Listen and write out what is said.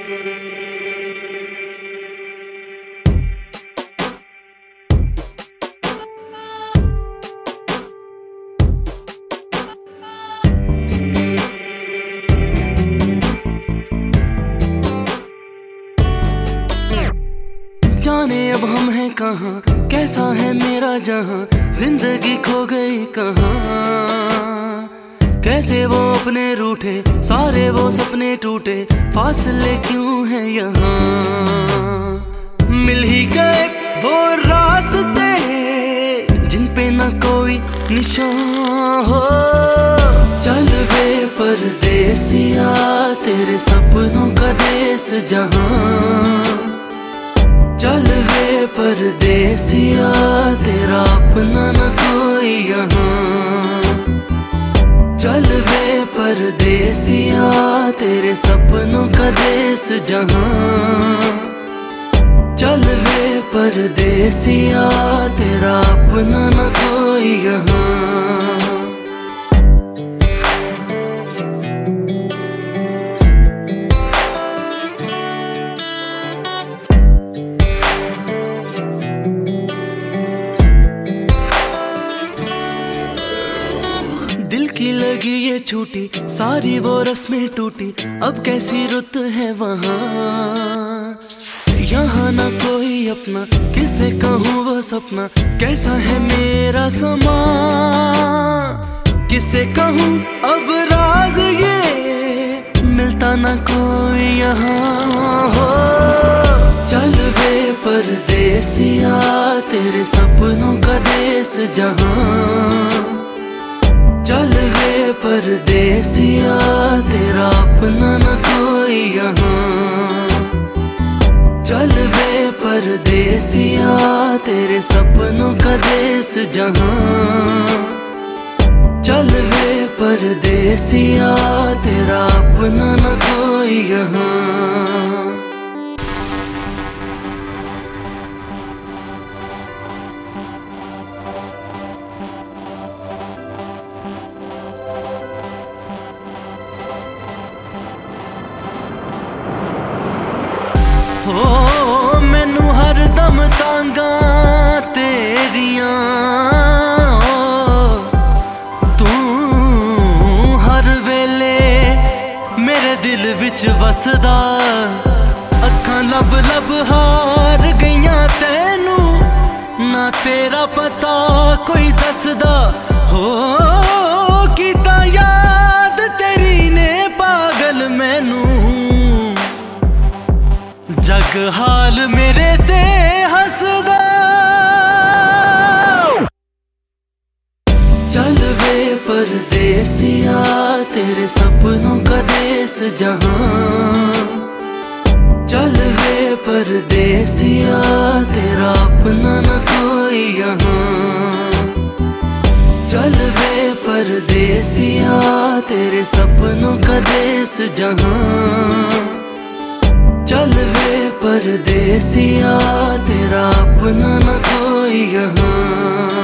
जाने अब हम हैं कहाँ, कैसा है मेरा जहाँ, जिंदगी खो गई कहाँ। कैसे वो अपने रूठे, सारे वो सपने टूटे, फासले क्यों है यहाँ। मिल ही गए वो रास्ते जिन पे न कोई निशान हो। चल वे परदेसिया तेरे सपनों का देश जहाँ। चल वे परदेसिया तेरा अपना न कोई यहाँ। चल वे परदेसिया तेरे सपनों का देश जहाँ। चल वे परदेसिया तेरा अपना न कोई यहाँ। दिल की लगी ये छूटी, सारी वो रस्में टूटी, अब कैसी रुत है वहाँ। यहाँ ना कोई अपना, किसे कहूँ वो सपना, कैसा है मेरा समा। किसे कहूँ अब राज ये, मिलता ना कोई यहाँ हो। चल वे परदेसिया तेरे सपनों का देश जहाँ। चल वे परदेसिया तेरा अपना न कोई यहाँ। चल वे परदेसिया तेरे सपनों का देश जहाँ। चल वे परदेसिया तेरा अपना न कोई यहाँ। हो मैनू हर दम तांगा तेरियां, तू हर वेले मेरे दिल विच वसदा। अखां लब लब हार गईयां तैनू, ना तेरा पता कोई दसदा। हो कीता याद तेरी ने पागल मैनू, जग हाल मेरे ते हसदा। चल वे परदेसिया तेरे सपनों का देश जहाँ। चल वे परदेसिया तेरा अपना न कोई यहाँ। चल वे परदेसिया तेरे सपनों का देश जहाँ। चल वे परदेसिया तेरा अपना न कोई यहाँ।